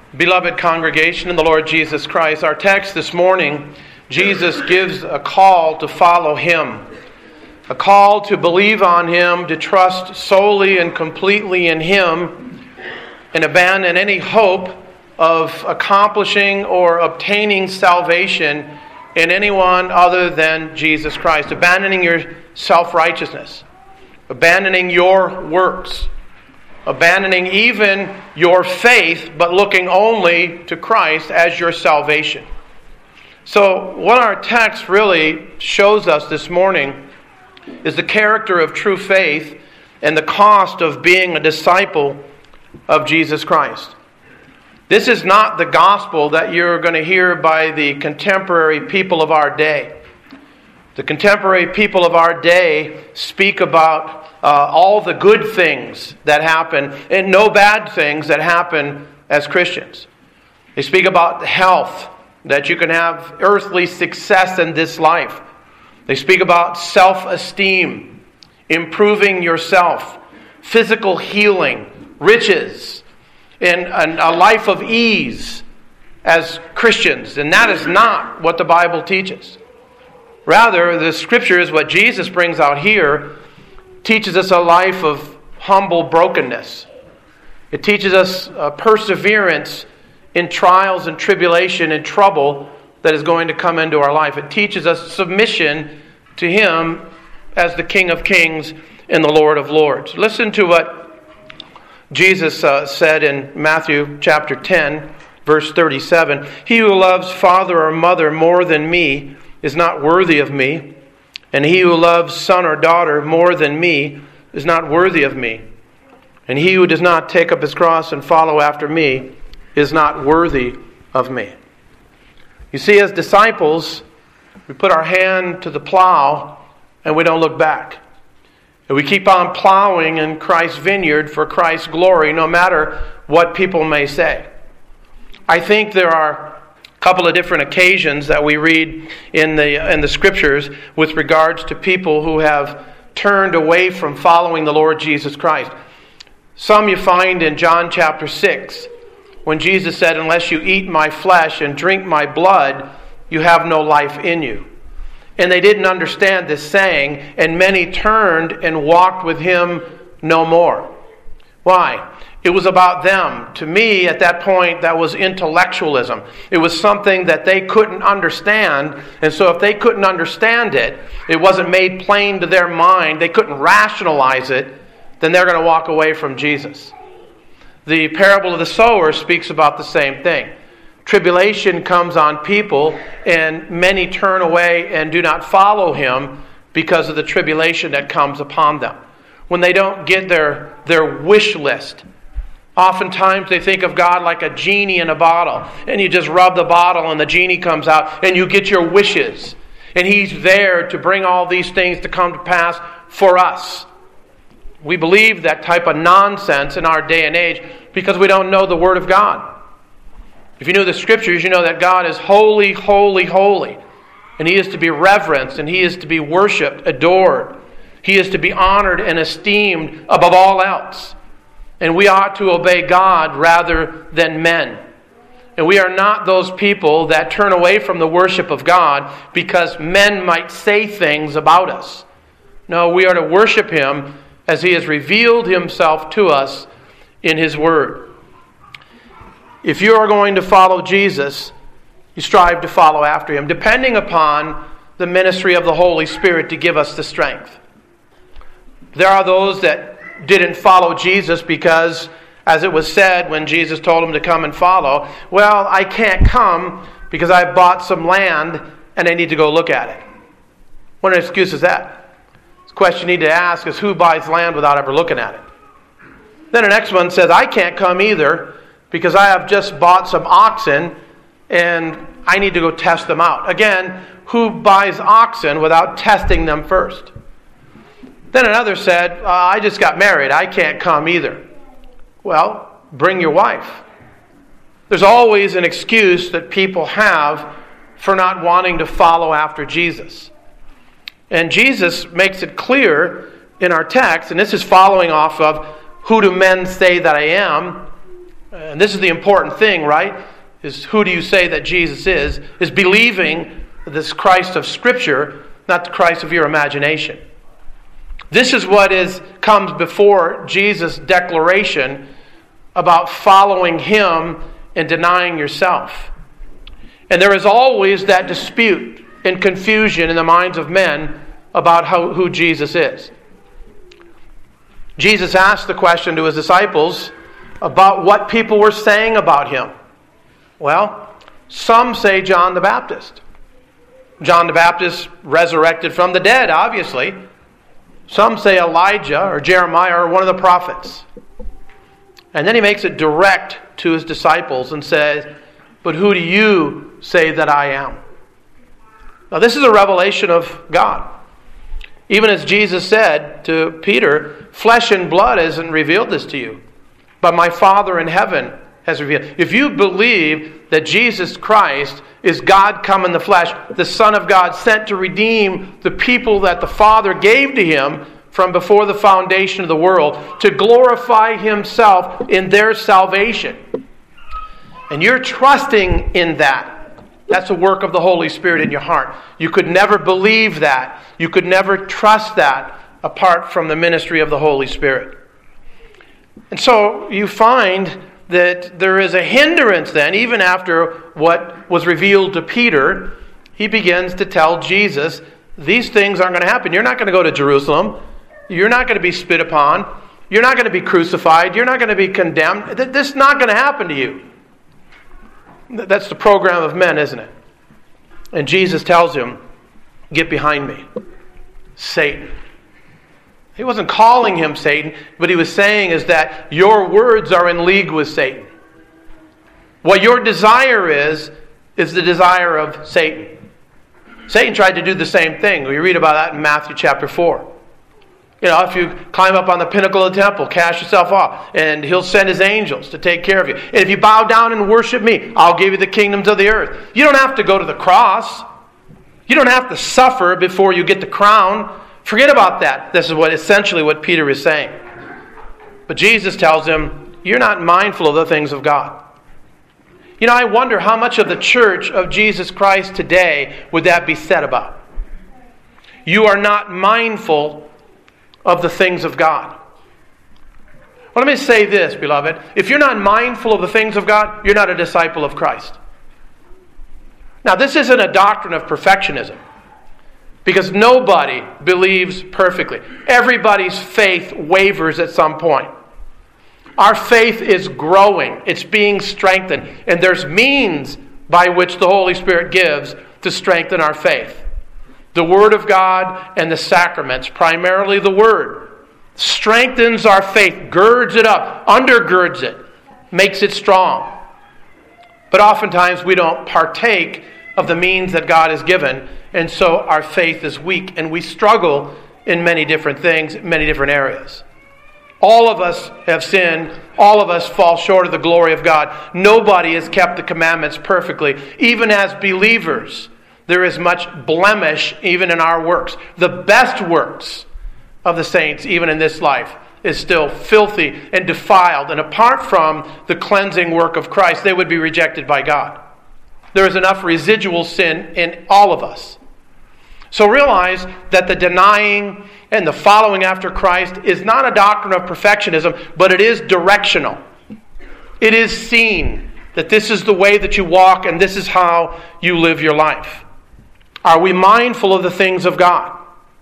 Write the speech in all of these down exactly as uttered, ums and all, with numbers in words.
Beloved congregation in the Lord Jesus Christ, our text this morning, Jesus gives a call to follow Him, a call to believe on Him, to trust solely and completely in Him, and abandon any hope of accomplishing or obtaining salvation in anyone other than Jesus Christ, abandoning your self-righteousness, abandoning your works, abandoning even your faith, but looking only to Christ as your salvation. So what our text really shows us this morning is the character of true faith and the cost of being a disciple of Jesus Christ. This is not the gospel that you're going to hear by the contemporary people of our day. The contemporary people of our day speak about uh, all the good things that happen and no bad things that happen as Christians. They speak about health, that you can have earthly success in this life. They speak about self-esteem, improving yourself, physical healing, riches, and, and a life of ease as Christians. And that is not what the Bible teaches. Rather, the Scriptures, what Jesus brings out here, teaches us a life of humble brokenness. It teaches us uh, perseverance in trials and tribulation and trouble that is going to come into our life. It teaches us submission to Him as the King of Kings and the Lord of Lords. Listen to what Jesus uh, said in Matthew chapter ten, verse thirty-seven. He who loves father or mother more than me is not worthy of me, and he who loves son or daughter more than me is not worthy of me. And he who does not take up his cross and follow after me is not worthy of me. You see, as disciples, we put our hand to the plow and we don't look back. And we keep on plowing in Christ's vineyard for Christ's glory, no matter what people may say. I think there are a couple of different occasions that we read in the in the Scriptures with regards to people who have turned away from following the Lord Jesus Christ. Some you find in John chapter six, when Jesus said, unless you eat my flesh and drink my blood, you have no life in you. And they didn't understand this saying, and many turned and walked with Him no more. Why? It was about them. To me, at that point, that was intellectualism. It was something that they couldn't understand. And so if they couldn't understand it, it wasn't made plain to their mind, they couldn't rationalize it, then they're going to walk away from Jesus. The parable of the sower speaks about the same thing. Tribulation comes on people, and many turn away and do not follow Him because of the tribulation that comes upon them. When they don't get their, their wish list, oftentimes they think of God like a genie in a bottle, and you just rub the bottle and the genie comes out and you get your wishes. And He's there to bring all these things to come to pass for us. We believe that type of nonsense in our day and age because we don't know the Word of God. If you know the Scriptures, you know that God is holy, holy, holy. And He is to be reverenced, and He is to be worshipped, adored. He is to be honored and esteemed above all else. And we ought to obey God rather than men. And we are not those people that turn away from the worship of God because men might say things about us. No, we are to worship Him as He has revealed Himself to us in His Word. If you are going to follow Jesus, you strive to follow after Him, depending upon the ministry of the Holy Spirit to give us the strength. There are those that didn't follow Jesus because, as it was said when Jesus told them to come and follow, well, I can't come because I bought some land and I need to go look at it. What an excuse is that? The question you need to ask is, who buys land without ever looking at it? Then the next one says, I can't come either because I have just bought some oxen and I need to go test them out. Again, who buys oxen without testing them first? Then another said, uh, I just got married. I can't come either. Well, bring your wife. There's always an excuse that people have for not wanting to follow after Jesus. And Jesus makes it clear in our text, and this is following off of, who do men say that I am? And this is the important thing, right? Is who do you say that Jesus is? Is believing this Christ of Scripture, not the Christ of your imagination. This is what is comes before Jesus' declaration about following Him and denying yourself. And there is always that dispute and confusion in the minds of men about how, who Jesus is. Jesus asked the question to His disciples about what people were saying about Him. Well, some say John the Baptist. John the Baptist resurrected from the dead, obviously. Some say Elijah or Jeremiah or one of the prophets. And then He makes it direct to His disciples and says, "But who do you say that I am?" Now this is a revelation of God. Even as Jesus said to Peter, "Flesh and blood hasn't revealed this to you, but my Father in heaven has revealed." If you believe that Jesus Christ is God come in the flesh, the Son of God sent to redeem the people that the Father gave to Him from before the foundation of the world, to glorify Himself in their salvation, and you're trusting in that, that's a work of the Holy Spirit in your heart. You could never believe that. You could never trust that apart from the ministry of the Holy Spirit. And so you find that there is a hindrance then, even after what was revealed to Peter. He begins to tell Jesus, these things aren't going to happen. You're not going to go to Jerusalem. You're not going to be spit upon. You're not going to be crucified. You're not going to be condemned. This is not going to happen to you. That's the program of men, isn't it? And Jesus tells him, "Get behind me, Satan." He wasn't calling him Satan, but he was saying is that your words are in league with Satan. What your desire is, is the desire of Satan. Satan tried to do the same thing. We read about that in Matthew chapter four. You know, if you climb up on the pinnacle of the temple, cast yourself off, and He'll send His angels to take care of you. And if you bow down and worship Me, I'll give you the kingdoms of the earth. You don't have to go to the cross. You don't have to suffer before you get the crown. Forget about that. This is what essentially what Peter is saying. But Jesus tells him, you're not mindful of the things of God. You know, I wonder how much of the church of Jesus Christ today would that be said about. You are not mindful of the things of God. Well, let me say this, beloved. If you're not mindful of the things of God, you're not a disciple of Christ. Now, this isn't a doctrine of perfectionism, because nobody believes perfectly. Everybody's faith wavers at some point. Our faith is growing. It's being strengthened. And there's means by which the Holy Spirit gives to strengthen our faith. The Word of God and the sacraments, primarily the Word, strengthens our faith, girds it up, undergirds it, makes it strong. But oftentimes we don't partake of the means that God has given, and so our faith is weak, and we struggle in many different things, many different areas. All of us have sinned. All of us fall short of the glory of God. Nobody has kept the commandments perfectly. Even as believers, there is much blemish even in our works. The best works of the saints, even in this life, is still filthy and defiled. And apart from the cleansing work of Christ, they would be rejected by God. There is enough residual sin in all of us. So realize that the denying and the following after Christ is not a doctrine of perfectionism, but it is directional. It is seen that this is the way that you walk and this is how you live your life. Are we mindful of the things of God?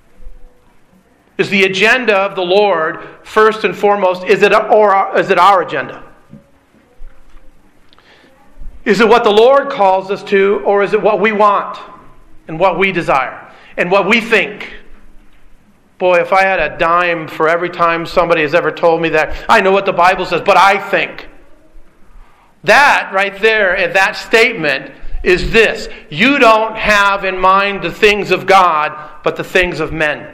Is the agenda of the Lord first and foremost, is it, or is it our agenda? Is it what the Lord calls us to, or is it what we want and what we desire and what we think? Boy, if I had a dime for every time somebody has ever told me that, I know what the Bible says, but I think. That right there, and that statement is this: you don't have in mind the things of God, but the things of men.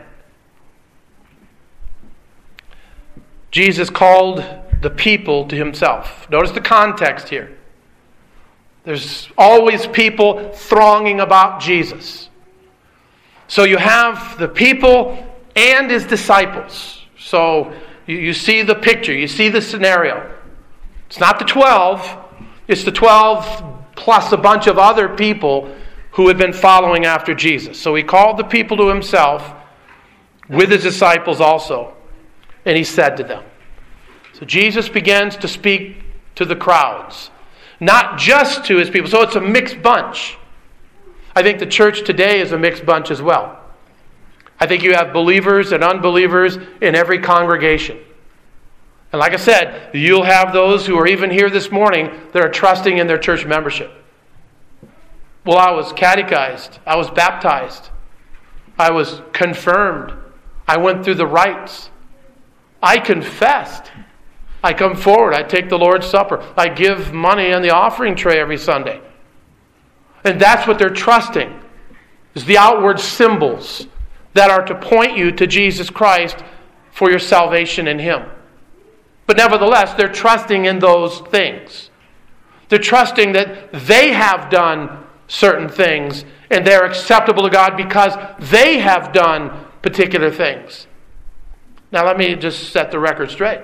Jesus called the people to Himself. Notice the context here. There's always people thronging about Jesus. So you have the people and His disciples. So you, you see the picture, you see the scenario. It's not the twelve. It's the twelve plus a bunch of other people who had been following after Jesus. So he called the people to himself with his disciples also. And he said to them. So Jesus begins to speak to the crowds. Not just to his people. So it's a mixed bunch. I think the church today is a mixed bunch as well. I think you have believers and unbelievers in every congregation. And like I said, you'll have those who are even here this morning that are trusting in their church membership. Well, I was catechized. I was baptized. I was confirmed. I went through the rites. I confessed. I come forward. I take the Lord's Supper. I give money on the offering tray every Sunday. And that's what they're trusting, is the outward symbols that are to point you to Jesus Christ for your salvation in Him. But nevertheless, they're trusting in those things. They're trusting that they have done certain things and they're acceptable to God because they have done particular things. Now let me just set the record straight.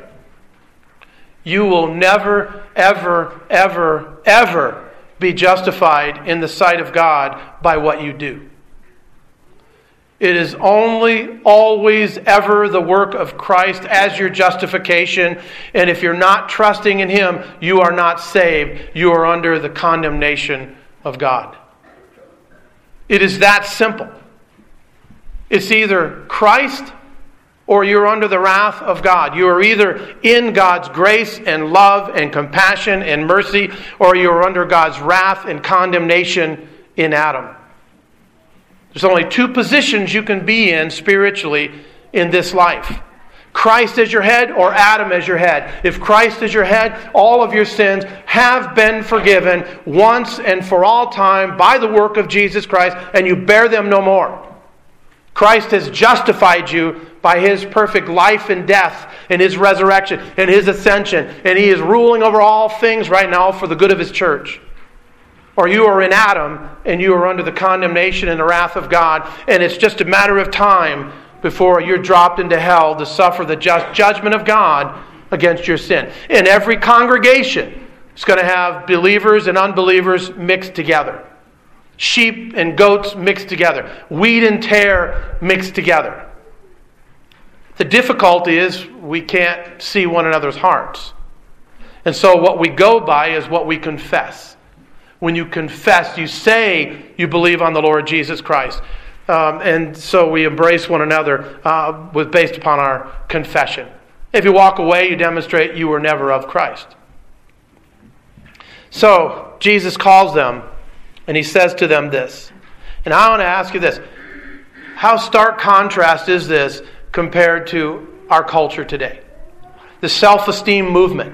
You will never, ever, ever, ever be justified in the sight of God by what you do. It is only, always, ever the work of Christ as your justification. And if you're not trusting in Him, you are not saved. You are under the condemnation of God. It is that simple. It's either Christ or you're under the wrath of God. You are either in God's grace and love and compassion and mercy, or you're under God's wrath and condemnation in Adam. There's only two positions you can be in spiritually in this life. Christ as your head or Adam as your head. If Christ is your head, all of your sins have been forgiven once and for all time by the work of Jesus Christ, and you bear them no more. Christ has justified you by His perfect life and death and His resurrection and His ascension, and He is ruling over all things right now for the good of His church. Or you are in Adam and you are under the condemnation and the wrath of God, and it's just a matter of time before you're dropped into hell to suffer the just judgment of God against your sin. In every congregation, it's going to have believers and unbelievers mixed together. Sheep and goats mixed together. Wheat and tare mixed together. The difficulty is we can't see one another's hearts. And so what we go by is what we confess. When you confess, you say you believe on the Lord Jesus Christ. Um, and so we embrace one another uh, with based upon our confession. If you walk away, you demonstrate you were never of Christ. So Jesus calls them, and He says to them this. And I want to ask you this. How stark contrast is this compared to our culture today? The self-esteem movement.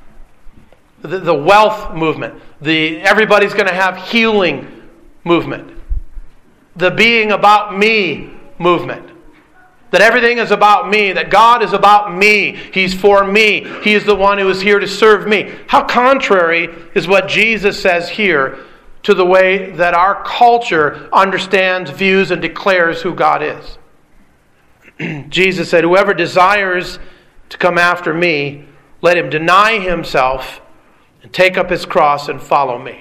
The, the wealth movement. The everybody's going to have healing movement. The being about me movement. That everything is about me. That God is about me. He's for me. He is the one who is here to serve me. How contrary is what Jesus says here to the way that our culture understands, views, and declares who God is. Jesus said, "Whoever desires to come after me, let him deny himself and take up his cross and follow me."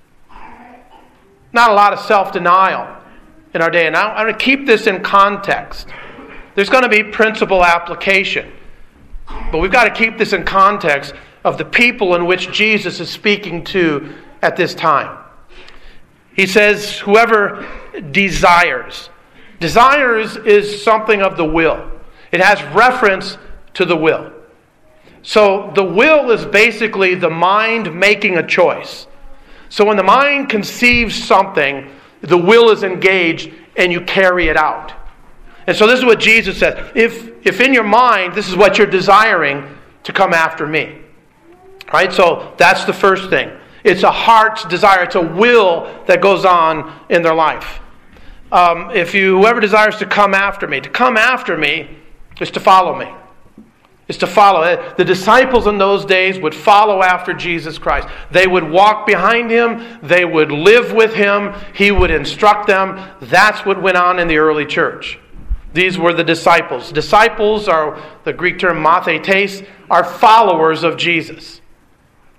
Not a lot of self-denial in our day. And I'm going to keep this in context. There's going to be principle application. But we've got to keep this in context of the people in which Jesus is speaking to at this time. He says, whoever desires. Desires is something of the will. It has reference to the will. So the will is basically the mind making a choice. So when the mind conceives something, the will is engaged and you carry it out. And so this is what Jesus says. If, if in your mind this is what you're desiring, to come after me. All right, so that's the first thing. It's a heart's desire. It's a will that goes on in their life. Um, if you, whoever desires to come after me, to come after me is to follow me. Is to follow. The disciples in those days would follow after Jesus Christ. They would walk behind Him. They would live with Him. He would instruct them. That's what went on in the early church. These were the disciples. Disciples are, the Greek term mathetes, are followers of Jesus.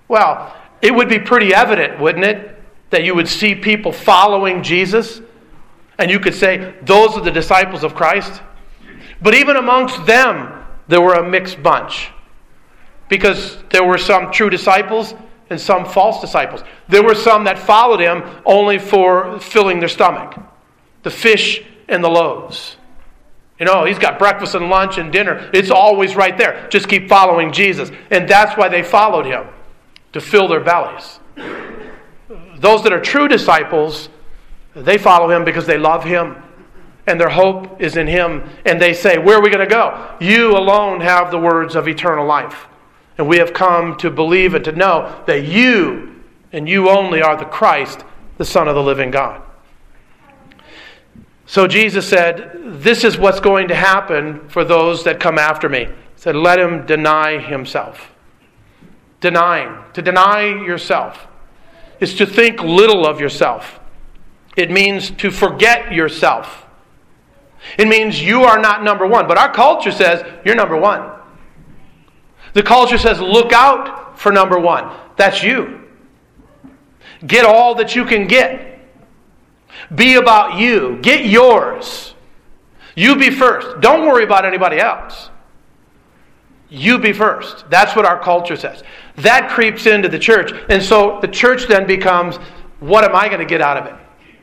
Well, it would be pretty evident, wouldn't it, that you would see people following Jesus, and you could say, those are the disciples of Christ. But even amongst them, there were a mixed bunch. Because there were some true disciples and some false disciples. There were some that followed him only for filling their stomach. The fish and the loaves. You know, he's got breakfast and lunch and dinner. It's always right there. Just keep following Jesus. And that's why they followed him. To fill their bellies. Those that are true disciples, they follow him because they love him. And their hope is in him. And they say, where are we going to go? You alone have the words of eternal life. And we have come to believe and to know that you, and you only, are the Christ, the Son of the living God. So Jesus said, this is what's going to happen for those that come after me. He said, let him deny himself. Denying. To deny yourself is to think little of yourself. It means to forget yourself. It means you are not number one. But our culture says you're number one. The culture says look out for number one. That's you. Get all that you can get. Be about you. Get yours. You be first. Don't worry about anybody else. You be first. That's what our culture says. That creeps into the church. And so the church then becomes, what am I going to get out of it?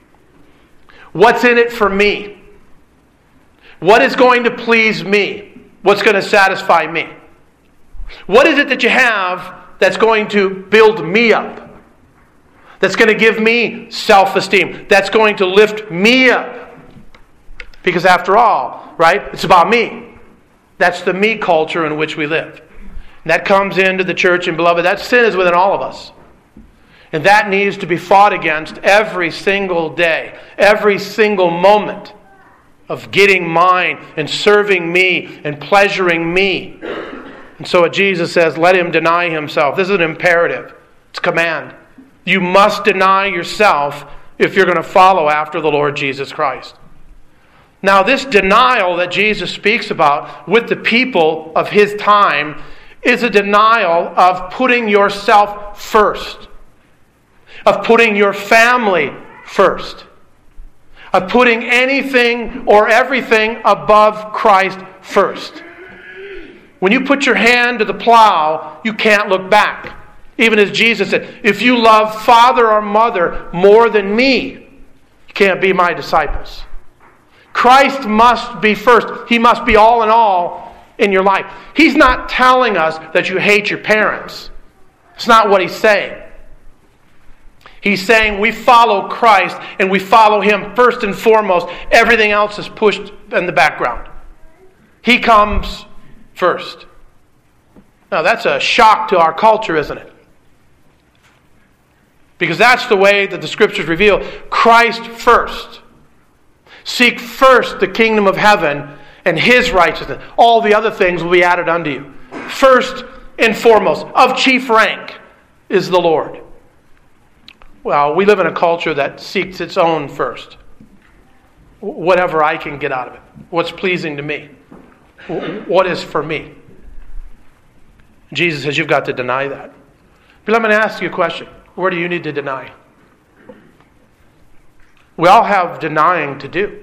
What's in it for me? What is going to please me? What's going to satisfy me? What is it that you have that's going to build me up? That's going to give me self-esteem? That's going to lift me up? Because after all, right, it's about me. That's the me culture in which we live. And that comes into the church, and beloved, that sin is within all of us. And that needs to be fought against every single day, every single moment of getting mine and serving me and pleasuring me. And so what Jesus says, let him deny himself. This is an imperative. It's a command. You must deny yourself if you're going to follow after the Lord Jesus Christ. Now, this denial that Jesus speaks about with the people of his time is a denial of putting yourself first, of putting your family first, of putting anything or everything above Christ first. When you put your hand to the plow, you can't look back. Even as Jesus said, if you love father or mother more than me, you can't be my disciples. Christ must be first. He must be all in all in your life. He's not telling us that you hate your parents. It's not what he's saying. He's saying we follow Christ and we follow him first and foremost. Everything else is pushed in the background. He comes first. Now that's a shock to our culture, isn't it? Because that's the way that the Scriptures reveal. Christ first. Seek first the kingdom of heaven and his righteousness. All the other things will be added unto you. First and foremost, of chief rank, is the Lord. Well, we live in a culture that seeks its own first. Whatever I can get out of it. What's pleasing to me. What is for me. Jesus says you've got to deny that. But let me ask you a question. Where do you need to deny? We all have denying to do.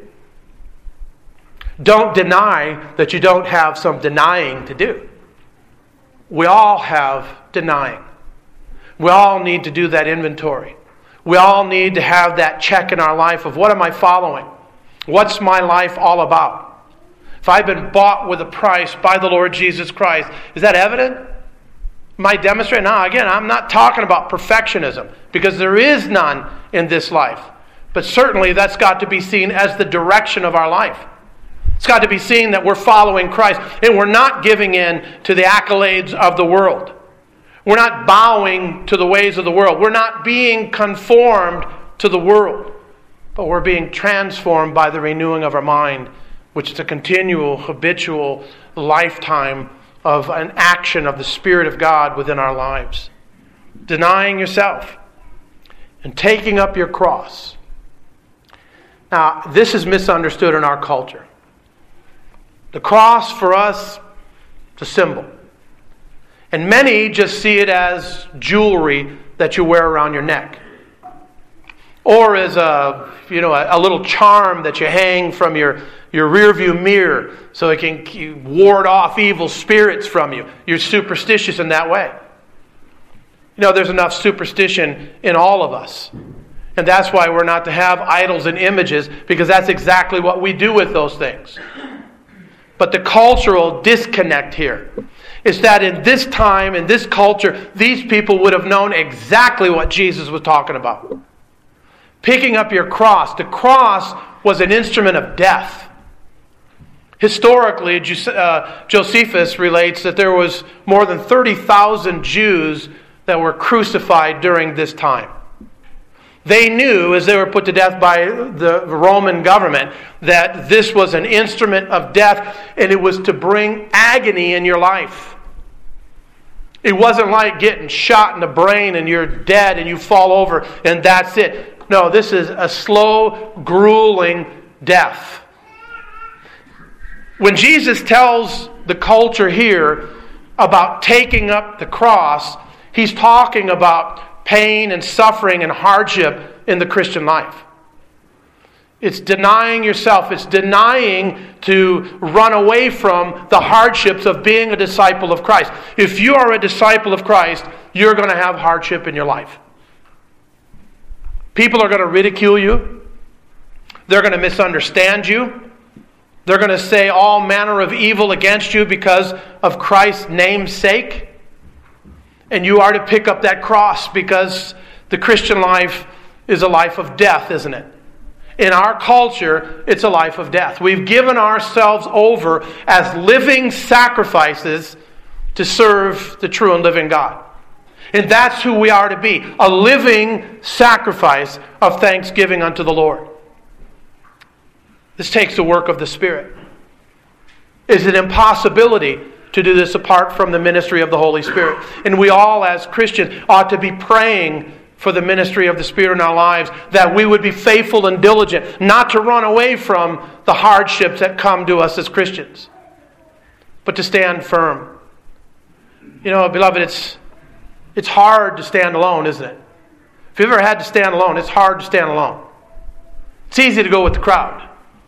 Don't deny that you don't have some denying to do. We all have denying. We all need to do that inventory. We all need to have that check in our life of what am I following? What's my life all about? If I've been bought with a price by the Lord Jesus Christ, is that evident? Am I demonstrating? Now, again, I'm not talking about perfectionism because there is none in this life. But certainly that's got to be seen as the direction of our life. It's got to be seen that we're following Christ and we're not giving in to the accolades of the world. We're not bowing to the ways of the world. We're not being conformed to the world. But we're being transformed by the renewing of our mind, which is a continual, habitual lifetime of an action of the Spirit of God within our lives. Denying yourself and taking up your cross. Now, this is misunderstood in our culture. The cross for us is a symbol. And many just see it as jewelry that you wear around your neck. Or as a, you know, a, a little charm that you hang from your, your rearview mirror so it can ward off evil spirits from you. You're superstitious in that way. You know, there's enough superstition in all of us. And that's why we're not to have idols and images, because that's exactly what we do with those things. But the cultural disconnect here is that in this time, in this culture, these people would have known exactly what Jesus was talking about. Picking up your cross. The cross was an instrument of death. Historically, uh, Josephus relates that there was more than thirty thousand Jews that were crucified during this time. They knew, as they were put to death by the Roman government, that this was an instrument of death, and it was to bring agony in your life. It wasn't like getting shot in the brain and you're dead and you fall over and that's it. No, this is a slow, grueling death. When Jesus tells the culture here about taking up the cross, he's talking about pain and suffering and hardship in the Christian life. It's denying yourself. It's denying to run away from the hardships of being a disciple of Christ. If you are a disciple of Christ, you're going to have hardship in your life. People are going to ridicule you. They're going to misunderstand you. They're going to say all manner of evil against you because of Christ's name's sake. And you are to pick up that cross, because the Christian life is a life of death, isn't it? In our culture, it's a life of death. We've given ourselves over as living sacrifices to serve the true and living God. And that's who we are to be, a living sacrifice of thanksgiving unto the Lord. This takes the work of the Spirit. It's an impossibility to do this apart from the ministry of the Holy Spirit. And we all, as Christians, ought to be praying for the ministry of the Spirit in our lives, that we would be faithful and diligent, not to run away from the hardships that come to us as Christians, but to stand firm. You know, beloved, it's it's hard to stand alone, isn't it? If you've ever had to stand alone, it's hard to stand alone. It's easy to go with the crowd.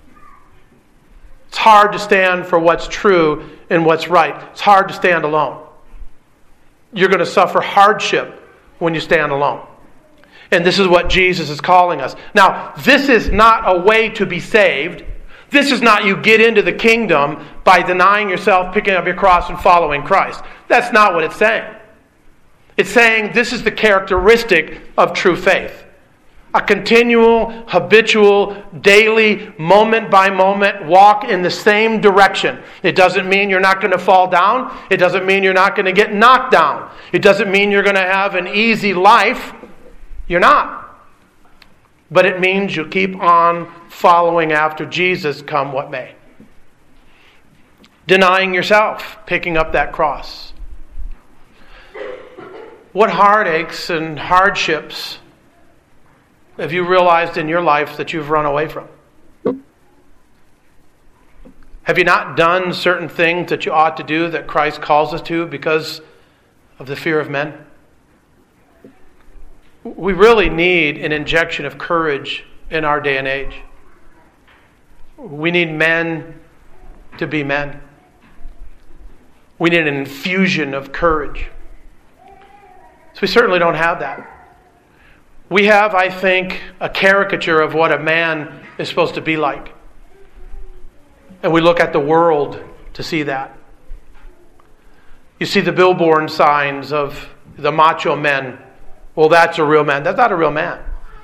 It's hard to stand for what's true and what's right. It's hard to stand alone. You're going to suffer hardship when you stand alone. And this is what Jesus is calling us. Now, this is not a way to be saved. This is not you get into the kingdom by denying yourself, picking up your cross, and following Christ. That's not what it's saying. It's saying this is the characteristic of true faith. A continual, habitual, daily, moment-by-moment walk in the same direction. It doesn't mean you're not going to fall down. It doesn't mean you're not going to get knocked down. It doesn't mean you're going to have an easy life. You're not. But it means you keep on following after Jesus, come what may. Denying yourself, picking up that cross. What heartaches and hardships have you realized in your life that you've run away from? Have you not done certain things that you ought to do that Christ calls us to because of the fear of men? We really need an injection of courage in our day and age. We need men to be men. We need an infusion of courage. So we certainly don't have that. We have, I think, a caricature of what a man is supposed to be like. And we look at the world to see that. You see the billboard signs of the macho men. Well, that's a real man. That's not a real man.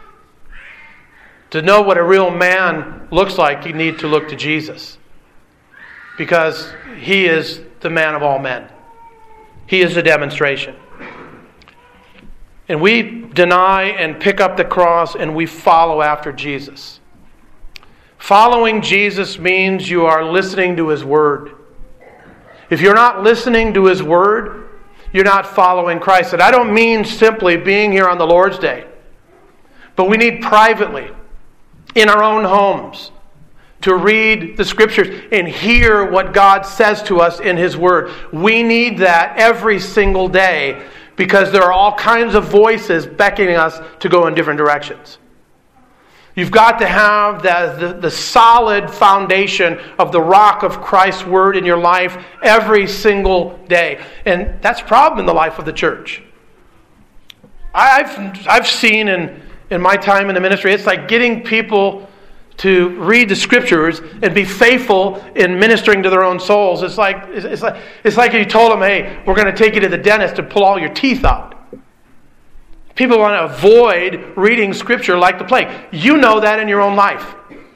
To know what a real man looks like, you need to look to Jesus. Because he is the man of all men. He is a demonstration. And we deny and pick up the cross and we follow after Jesus. Following Jesus means you are listening to His Word. If you're not listening to His Word, you're not following Christ. And I don't mean simply being here on the Lord's Day. But we need privately, in our own homes, to read the Scriptures and hear what God says to us in His Word. We need that every single day because there are all kinds of voices beckoning us to go in different directions. You've got to have the, the, the solid foundation of the rock of Christ's Word in your life every single day. And that's a problem in the life of the church. I've, I've seen in, in my time in the ministry, it's like getting people to read the Scriptures and be faithful in ministering to their own souls. It's like it's like it's like if you told them, "Hey, we're going to take you to the dentist to pull all your teeth out." People want to avoid reading Scripture like the plague. You know that in your own life.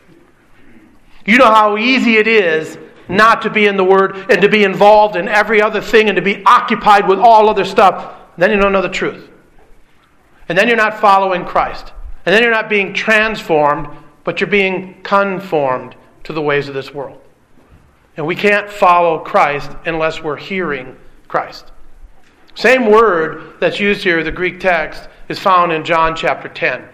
You know how easy it is not to be in the Word and to be involved in every other thing and to be occupied with all other stuff. Then you don't know the truth. And then you're not following Christ. And then you're not being transformed, but you're being conformed to the ways of this world. And we can't follow Christ unless we're hearing Christ. Same word that's used here, the Greek text, is found in John chapter ten.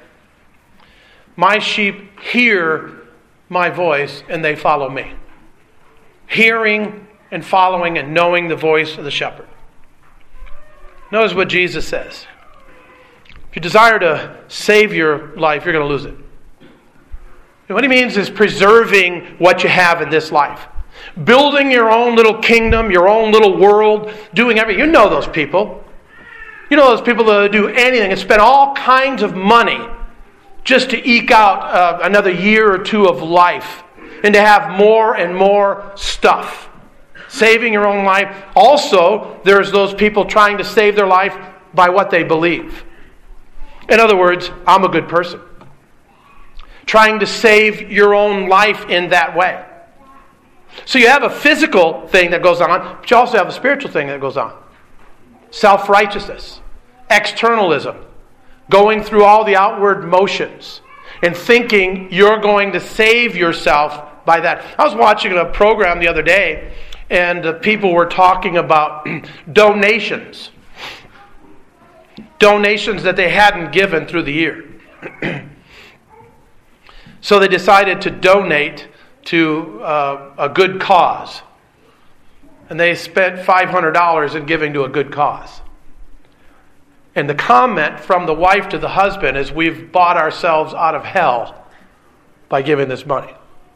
My sheep hear my voice and they follow me. Hearing and following and knowing the voice of the shepherd. Notice what Jesus says. If you desire to save your life, you're going to lose it. And what he means is preserving what you have in this life. Building your own little kingdom, your own little world, doing everything. You know those people. You know those people that do anything and spend all kinds of money just to eke out uh, another year or two of life and to have more and more stuff. Saving your own life. Also, there's those people trying to save their life by what they believe. In other words, I'm a good person. Trying to save your own life in that way. So you have a physical thing that goes on, but you also have a spiritual thing that goes on. Self-righteousness, externalism, going through all the outward motions, and thinking you're going to save yourself by that. I was watching a program the other day, and uh, people were talking about donations. Donations that they hadn't given through the year. So they decided to donate to uh, a good cause. And they spent five hundred dollars in giving to a good cause. And the comment from the wife to the husband is, we've bought ourselves out of hell by giving this money.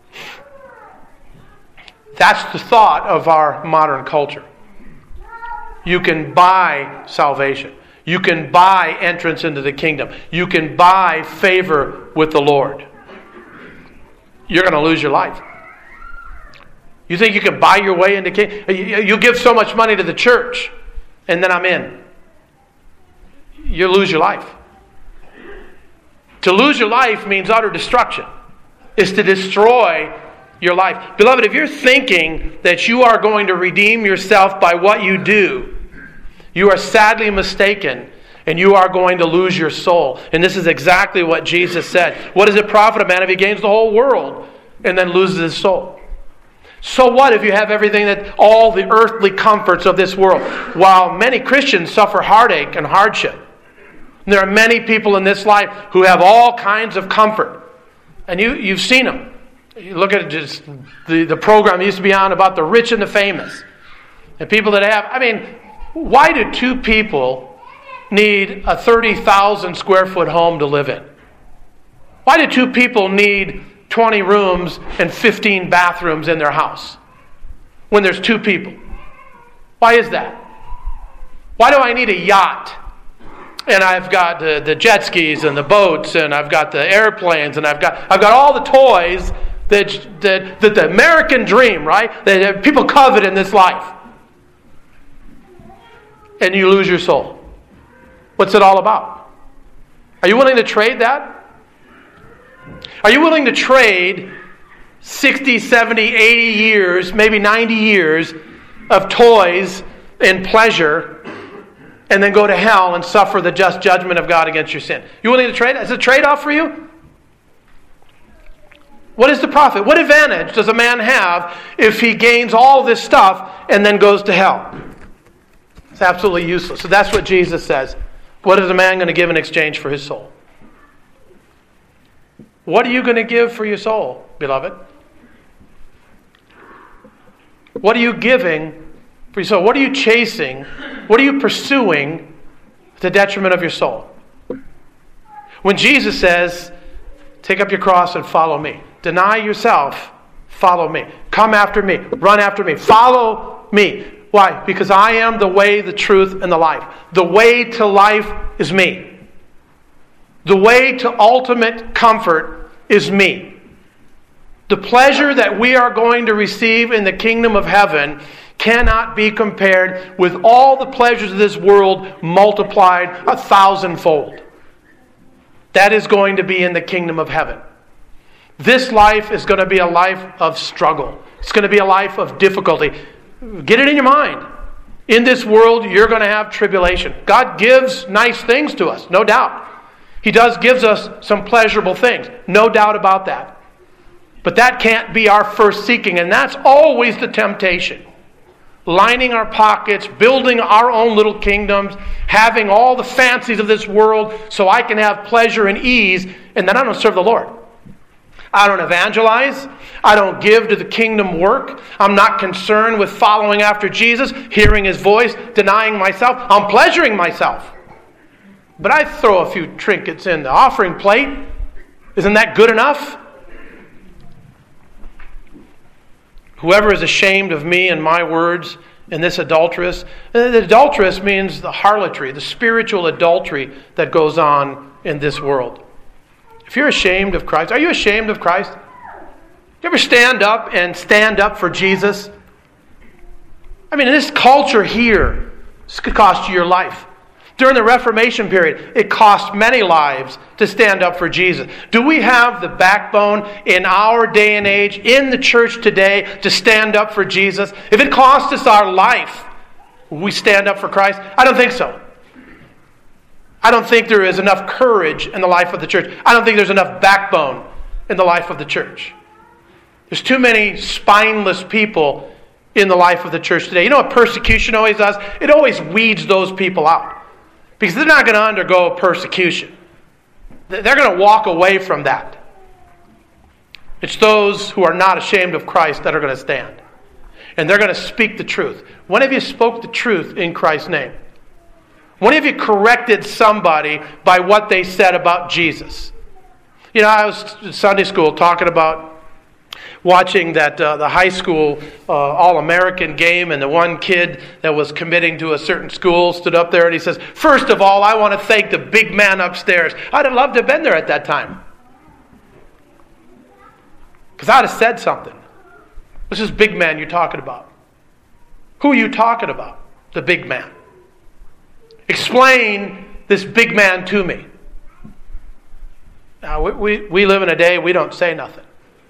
That's the thought of our modern culture. You can buy salvation. You can buy entrance into the kingdom. You can buy favor with the Lord. You're going to lose your life. You think you can buy your way into kingdom? You give so much money to the church, and then I'm in. You lose your life. To lose your life means utter destruction. It's to destroy your life. Beloved, if you're thinking that you are going to redeem yourself by what you do, you are sadly mistaken, and you are going to lose your soul. And this is exactly what Jesus said. What does it profit a man if he gains the whole world and then loses his soul? So what if you have everything, that all the earthly comforts of this world? While many Christians suffer heartache and hardship, and there are many people in this life who have all kinds of comfort. And you, you've seen them. You look at just the, the program used to be on about the rich and the famous. And people that have, I mean, why do two people need a thirty thousand square foot home to live in? Why do two people need twenty rooms and fifteen bathrooms in their house when there's two people? Why is that? Why do I need a yacht? And I've got the, the jet skis and the boats and I've got the airplanes and I've got I've got all the toys that that, that the American dream, right? That people covet in this life. And you lose your soul. What's it all about? Are you willing to trade that? Are you willing to trade sixty, seventy, eighty years, maybe ninety years of toys and pleasure and then go to hell and suffer the just judgment of God against your sin? You willing to trade it? Is it a trade-off for you? What is the profit? What advantage does a man have if he gains all this stuff and then goes to hell? It's absolutely useless. So that's what Jesus says. What is a man going to give in exchange for his soul? What are you going to give for your soul, beloved? What are you giving for your soul? What are you chasing? What are you pursuing to the detriment of your soul? When Jesus says, take up your cross and follow me. Deny yourself, follow me. Come after me, run after me, follow me. Why? Because I am the way, the truth, and the life. The way to life is me. The way to ultimate comfort is me. The pleasure that we are going to receive in the kingdom of heaven cannot be compared with all the pleasures of this world multiplied a thousandfold. That is going to be in the kingdom of heaven. This life is going to be a life of struggle. It's going to be a life of difficulty. Get it in your mind. In this world, you're going to have tribulation. God gives nice things to us, no doubt. He does gives us some pleasurable things, no doubt about that. But that can't be our first seeking, and that's always the temptation. Lining our pockets, building our own little kingdoms, having all the fancies of this world so I can have pleasure and ease, and then I don't serve the Lord. I don't evangelize. I don't give to the kingdom work. I'm not concerned with following after Jesus, hearing His voice, denying myself. I'm pleasuring myself. But I throw a few trinkets in the offering plate. Isn't that good enough? Whoever is ashamed of me and my words in this adulteress. The adulteress means the harlotry, the spiritual adultery that goes on in this world. If you're ashamed of Christ, are you ashamed of Christ? You ever stand up and stand up for Jesus? I mean, in this culture here, this could cost you your life. During the Reformation period, it cost many lives to stand up for Jesus. Do we have the backbone in our day and age, in the church today, to stand up for Jesus? If it cost us our life, will we stand up for Christ? I don't think so. I don't think there is enough courage in the life of the church. I don't think there's enough backbone in the life of the church. There's too many spineless people in the life of the church today. You know what persecution always does? It always weeds those people out. Because they're not going to undergo persecution. They're going to walk away from that. It's those who are not ashamed of Christ that are going to stand. And they're going to speak the truth. When have you spoke the truth in Christ's name? When have you corrected somebody by what they said about Jesus? You know, I was in Sunday school talking about watching that uh, the high school uh, All-American game, and the one kid that was committing to a certain school stood up there and he says, first of all, I want to thank the big man upstairs. I'd have loved to have been there at that time. Because I'd have said something. What's this big man you're talking about? Who are you talking about? The big man. Explain this big man to me. Now, we, we, we live in a day we don't say nothing.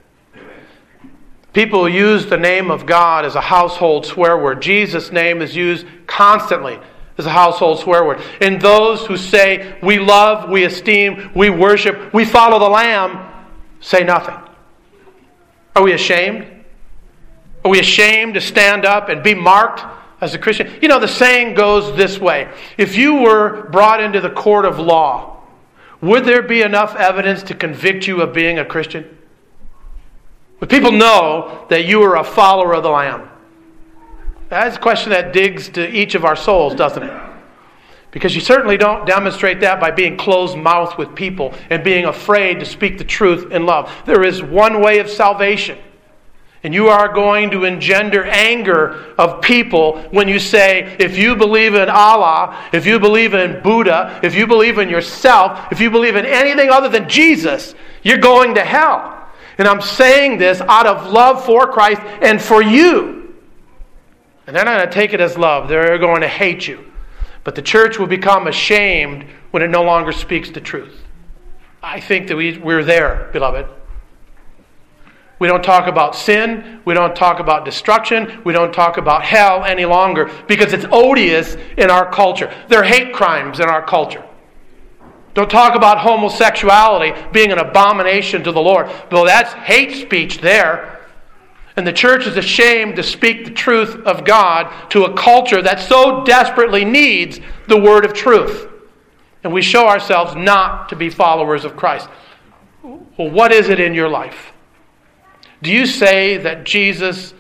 People use the name of God as a household swear word. Jesus' name is used constantly as a household swear word. And those who say, we love, we esteem, we worship, we follow the Lamb, say nothing. Are we ashamed? Are we ashamed to stand up and be marked as a Christian? You know, the saying goes this way. If you were brought into the court of law, would there be enough evidence to convict you of being a Christian? But people know that you are a follower of the Lamb. That's a question that digs to each of our souls, doesn't it? Because you certainly don't demonstrate that by being closed-mouthed with people and being afraid to speak the truth in love. There is one way of salvation. And you are going to engender anger of people when you say, if you believe in Allah, if you believe in Buddha, if you believe in yourself, if you believe in anything other than Jesus, you're going to hell. And I'm saying this out of love for Christ and for you. And they're not going to take it as love. They're going to hate you. But the church will become ashamed when it no longer speaks the truth. I think that we, we're there, beloved. We don't talk about sin. We don't talk about destruction. We don't talk about hell any longer because it's odious in our culture. There are hate crimes in our culture. Don't talk about homosexuality being an abomination to the Lord. Though that's hate speech there. And the church is ashamed to speak the truth of God to a culture that so desperately needs the word of truth. And we show ourselves not to be followers of Christ. Well, what is it in your life? Do you say that Jesus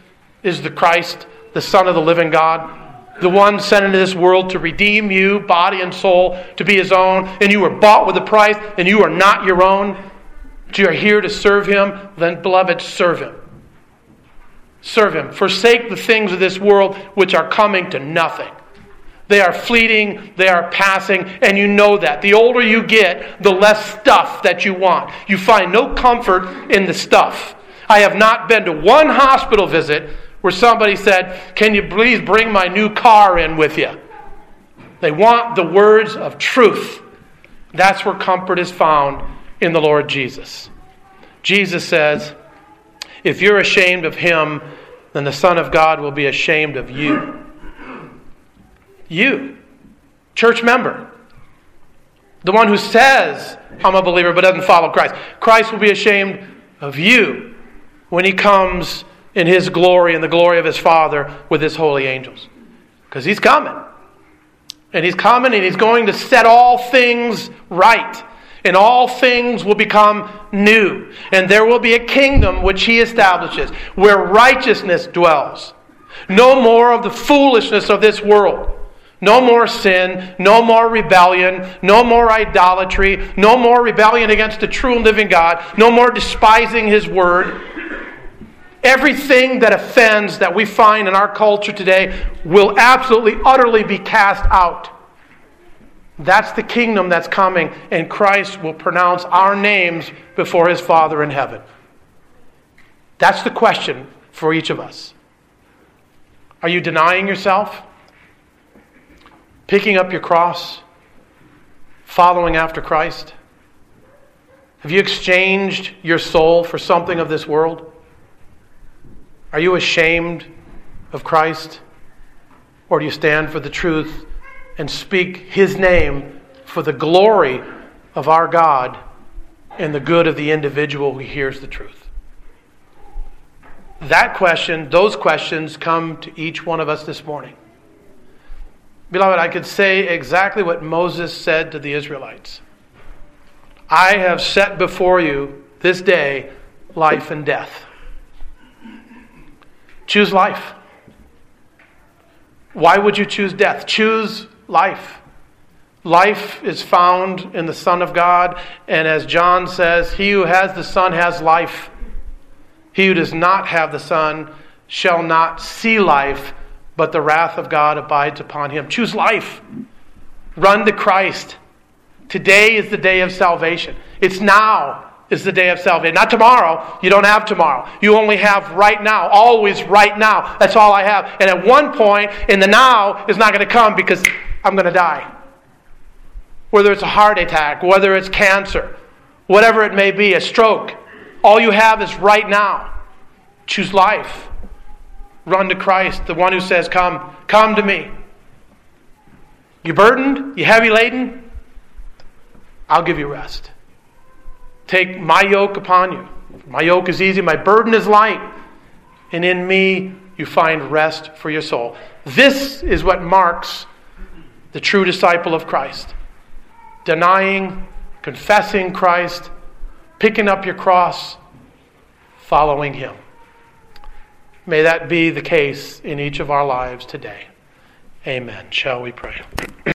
is the Christ, the Son of the living God, the one sent into this world to redeem you, body and soul, to be His own, and you were bought with a price, and you are not your own, but you are here to serve Him, then, beloved, serve Him. Serve Him. Forsake the things of this world which are coming to nothing. They are fleeting, they are passing, and you know that. The older you get, the less stuff that you want. You find no comfort in the stuff. I have not been to one hospital visit where somebody said, "Can you please bring my new car in with you?" They want the words of truth. That's where comfort is found in the Lord Jesus. Jesus says, if you're ashamed of Him, then the Son of God will be ashamed of you. You, church member, the one who says, I'm a believer but doesn't follow Christ. Christ will be ashamed of you when He comes in His glory and the glory of His Father with His holy angels. Because He's coming. And He's coming and He's going to set all things right. And all things will become new. And there will be a kingdom which He establishes where righteousness dwells. No more of the foolishness of this world. No more sin, no more rebellion, no more idolatry, no more rebellion against the true and living God, no more despising His word. Everything that offends that we find in our culture today will absolutely, utterly be cast out. That's the kingdom that's coming, and Christ will pronounce our names before His Father in heaven. That's the question for each of us. Are you denying yourself? Picking up your cross? Following after Christ? Have you exchanged your soul for something of this world? Are you ashamed of Christ? Or do you stand for the truth and speak His name for the glory of our God and the good of the individual who hears the truth? That question, those questions come to each one of us this morning. Beloved, I could say exactly what Moses said to the Israelites. I have set before you this day life and death. Choose life. Why would you choose death? Choose life. Life is found in the Son of God, and as John says, he who has the Son has life. He who does not have the Son shall not see life, but the wrath of God abides upon him. Choose life. Run to Christ. Today is the day of salvation. It's now is the day of salvation. Not tomorrow. You don't have tomorrow. You only have right now. Always right now. That's all I have. And at one point in the now is not going to come because I'm going to die. Whether it's a heart attack, whether it's cancer, whatever it may be, a stroke. All you have is right now. Choose life. Run to Christ, the one who says, come, come to me. You burdened? You heavy laden? I'll give you rest. Take my yoke upon you. My yoke is easy, my burden is light. And in me you find rest for your soul. This is what marks the true disciple of Christ. Denying, confessing Christ, picking up your cross, following Him. May that be the case in each of our lives today. Amen. Shall we pray?